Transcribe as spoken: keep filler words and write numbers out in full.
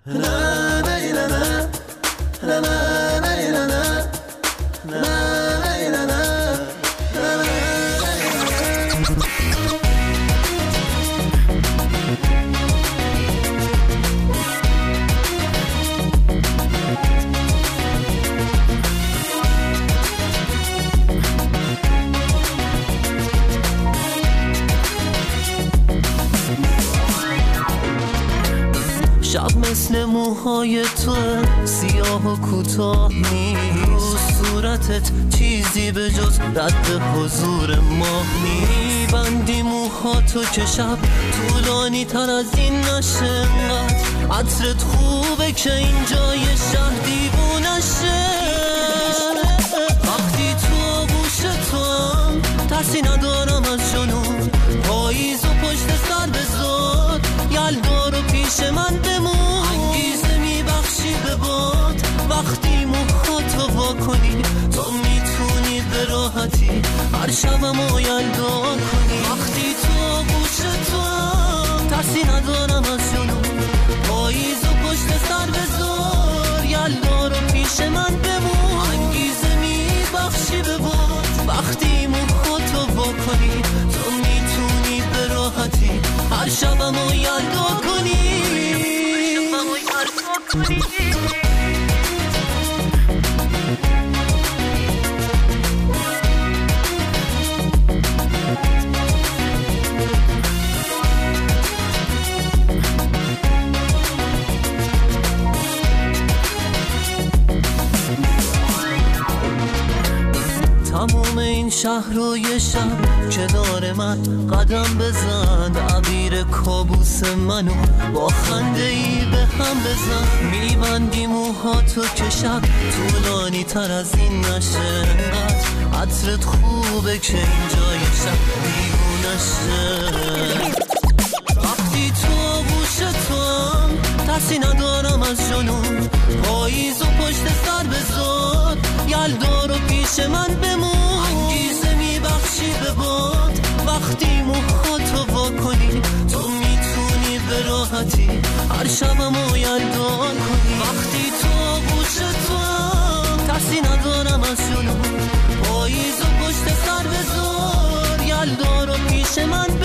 شب مثل موهای تو سیاه و کوتاه نیست، صورتت چیزی به جز رد حضور ماه نیست. بندی موهاتو که شب طولانی تر از این نشه، عطرت خوبه که این جای شهر دیوونشه. وقتی تو گوش تو هم ترسی ندارم از جنون، پاییز و پشت سر بذار یلدا رو پیش من بمون. انگیزه میبخشی به باد وقتی موهاتو وا کنی، تو میتونی به راحتی هر شبمو یلدا کنی. وقتی تو گوش تو هم ترسی ندارم از جنون، پاییز و پشت سر بذار یلدا رو پیش من بمون. انگیزه میبخشی به باد وقتی موهاتو وا کنی، تو میتونی به راحتی هر شبمو یلدا کنی. تموم این شهر رو یه شب کنار من قدم بزن، عبیر کابوس منو با خنده ای به هم بزن. میبندی موهاتو که شب طولانی تر از این نشه، عطرت خوبه که این جای شب دیوونشه. وقتی تو گوش تو هم ترسی ندارم از جنون، پاییز و پشت سر بذار یلدا رو پیش من بمون. انگیزه میبخشی به باد وقتی موهاتو وا کنی، تو میتونی به راحتی هر شبمو یلدا کنی. وقتی تو گوش تو هم ترسی ندارم از جنون، پاییز و پشت سر بذار یلدا رو پیش من